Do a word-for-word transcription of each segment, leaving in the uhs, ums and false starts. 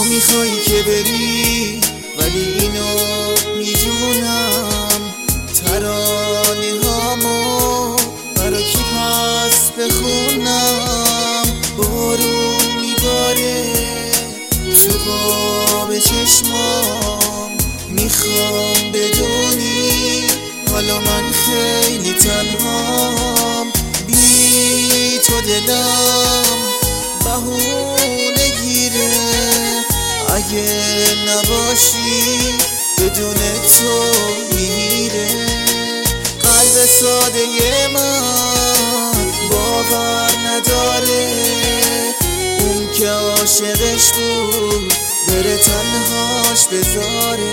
میخوایی که بری ولی اینو میدونم، ترانه هامو برا کی پس بخونم. بارون میباره تو قاب چشمام، میخوام بدونی حالا من خیلی تنهام. بی تو دلم بهونه گیره، اگه نباشی بدون تو میره. قلب ساده من باور نداره، اون که عاشقش بود بره تنهاش بذاره.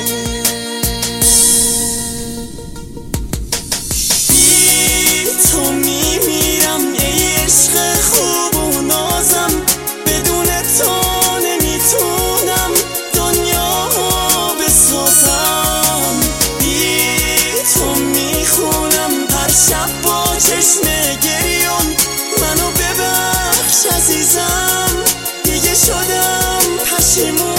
بی تو میمیرم ای عشق خوب و نازم، بدون تو نمیتونم دنیا بسازم. بی تو میخونم هر شب با چشم گریون، منو ببخش عزیزم دیگه شدم پشیمون.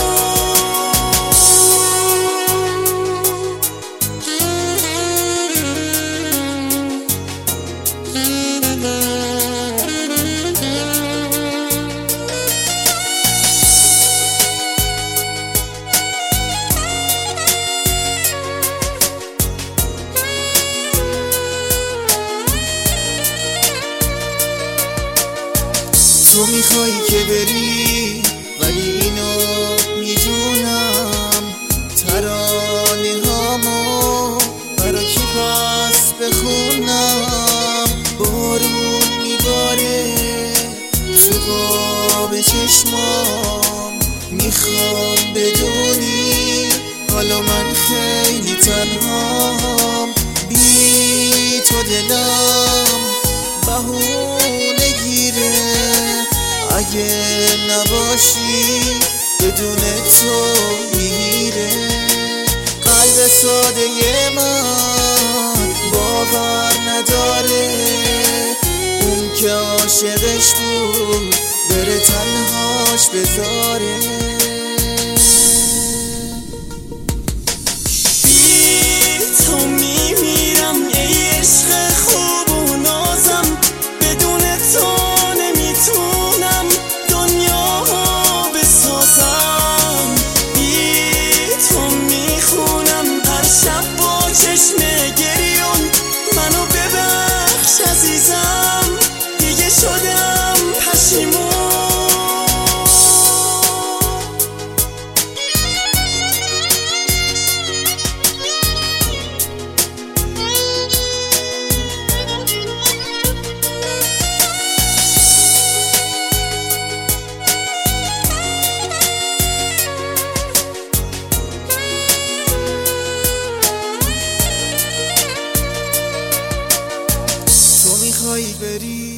تو میخوایی که بری ولی اینو میدونم، ترانه هامو برا کی پس بخونم. بارون میباره تو قاب چشمام، میخوام بدونی حالا من خیلی تنهام. بی تو دلم بهونه گیره، اگه نباشی بدون تو میره. قلب ساده من باور نداره، اون که عاشقش بود بره تنهاش بذاره. بی تو میمیرم ای عشق خوب و نازم، بدون تو نمیتونم دنیا بسازم. بی تو میخونم هر شب با چشم گریون، منو ببخش عزیزم دیگه شدم پشیمون. تو میخوایی بری